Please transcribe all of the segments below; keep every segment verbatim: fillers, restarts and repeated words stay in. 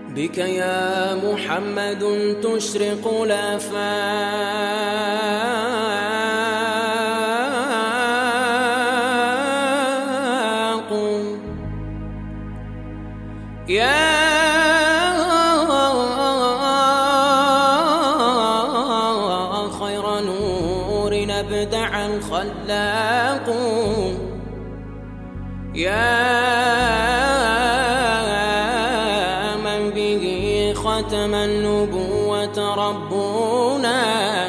بك يا محمد تشرق الآفاق يا خير نور أبدع الخلاق يا من به ختم النبوة ربنا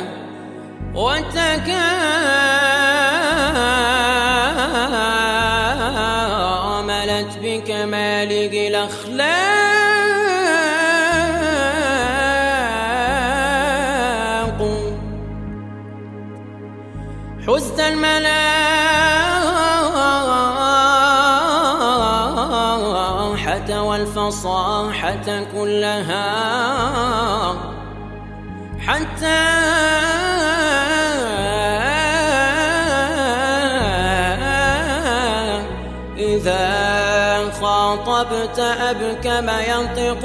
وتكاملت بكماله الأخلاق حزت الملاحة والفصاحة كلها حتى إذا خاطبت أبكم ينطق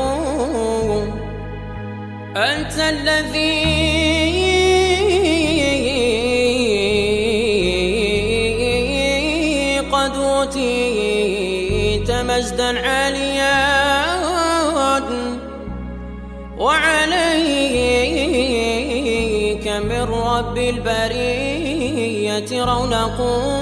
أنت الذي قد أوتيت مجدا عاليا وعليك من رب البرية رونق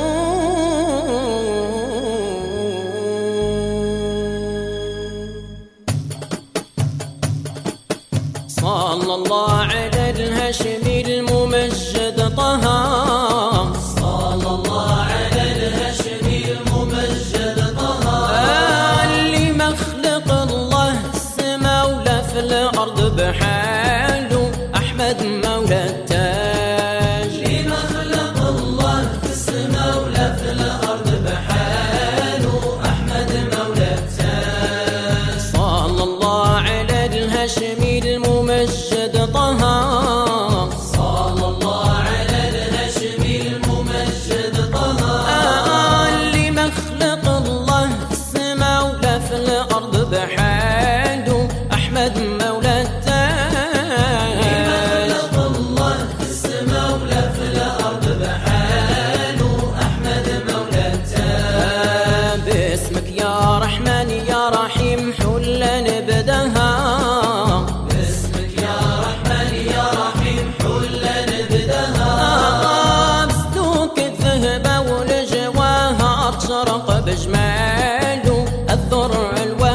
صلى الله على الهاشمي الممجد طه صلى الله على الهاشمي الممجد طه اللي مخلق الله السما ولا في الأرض بحاله أحمد مولى التاج اللي مخلق الله في السما ولا في الأرض بحاله أحمد مولى التاج صلى الله على الهاشمي الممجد طه صلى الله على الهاشمي الممجد طه اللي مخلق الله في السما ولا في الأرض بحاله أحمد مولى التاج اللي مخلق الله في السما ولا في الأرض بحاله أحمد مولى التاج باسمك يا رحمن يا رحيم حل نبدها شرق بجماله الضرع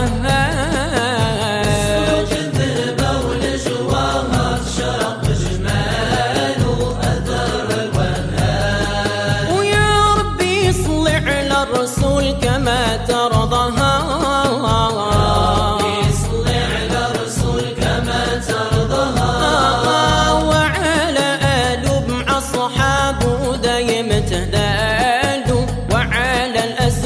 الوهاج سلوك الذهب والجواهر شرق بجماله الضرع الوهاج ويا ربي صل على الرسول كما ترضاها يا ربي صل على الرسول كما ترضاها وعلى آله مع صحابه دايم تهداله وعلى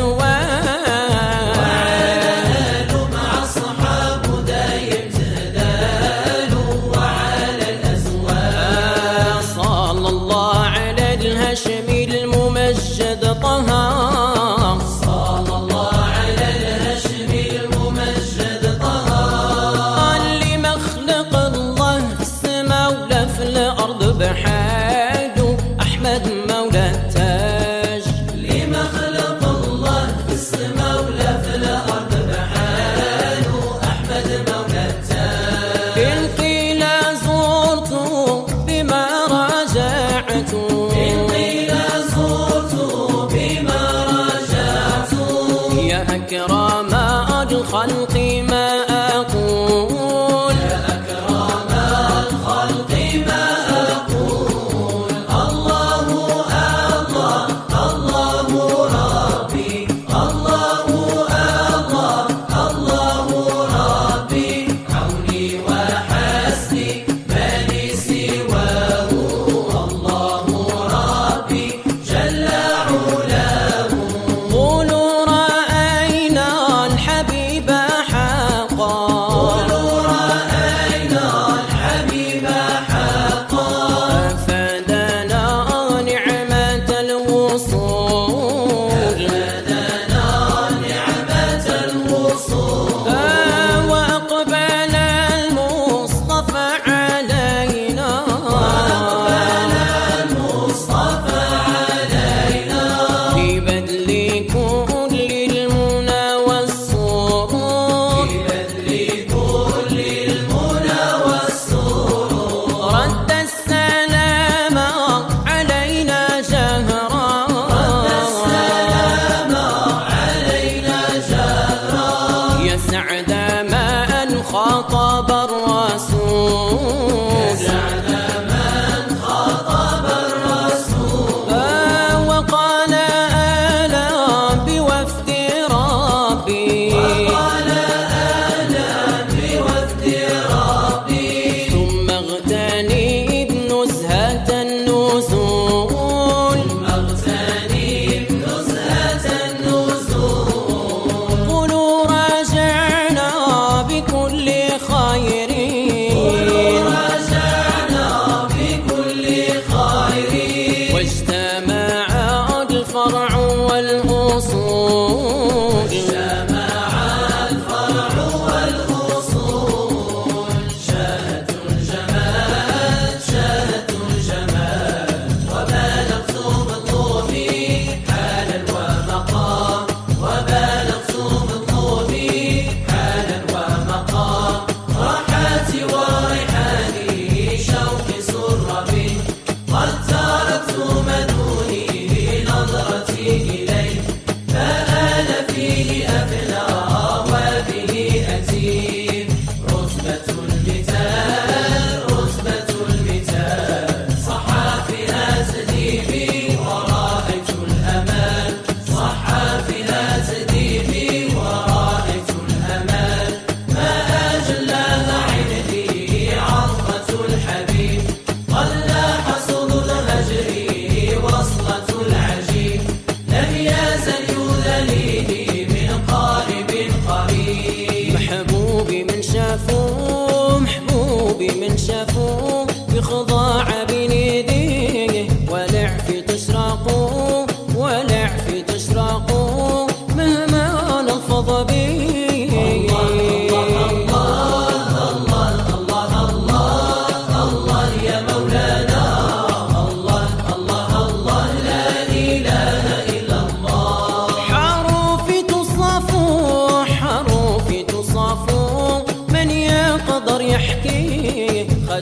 الأزواج مع الصحاب دايم تهداله وعلى الأزواج صلى الله على الهاشمي الممجد طه صلى الله على الهاشمي الممجد طه اللي مخلق الله في السما ولا في الأرض بحاله أحمد مولى التاج اللي مخلق الله في السما ولا في الأرض بحاله أحمد مولى التاج إن قيل زرته بما راجعته إن قيل زرته بما راجعته يا أكرم الخلق ما أقول يا أكرم الخلق ما أقول الله الله الله ربي الله الله الله ربي عوني وحسبي ما لي سواه الله ربي جل علاه قولوا رأينا الحبيب حاله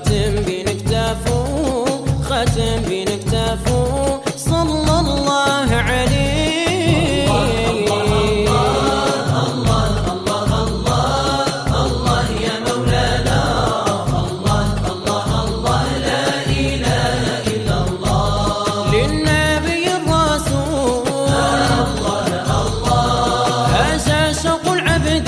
ختم بين كتافه ختم بين كتافه صلى الله عليه. الله الله الله الله الله الله يا مولانا الله الله الله لا إله إلا الله للنبي الرسول الله الله هذا شوق العبد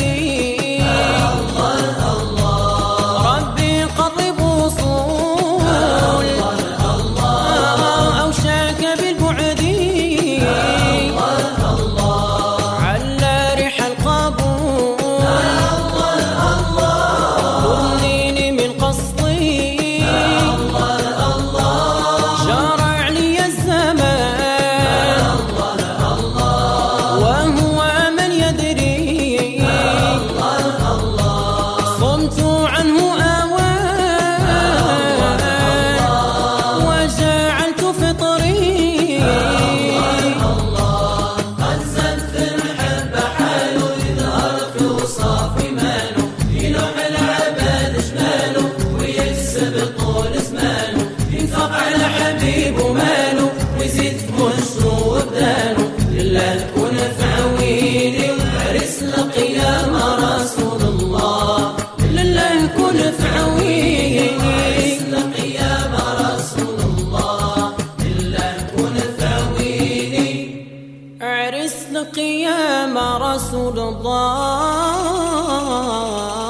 قيام رسول الله.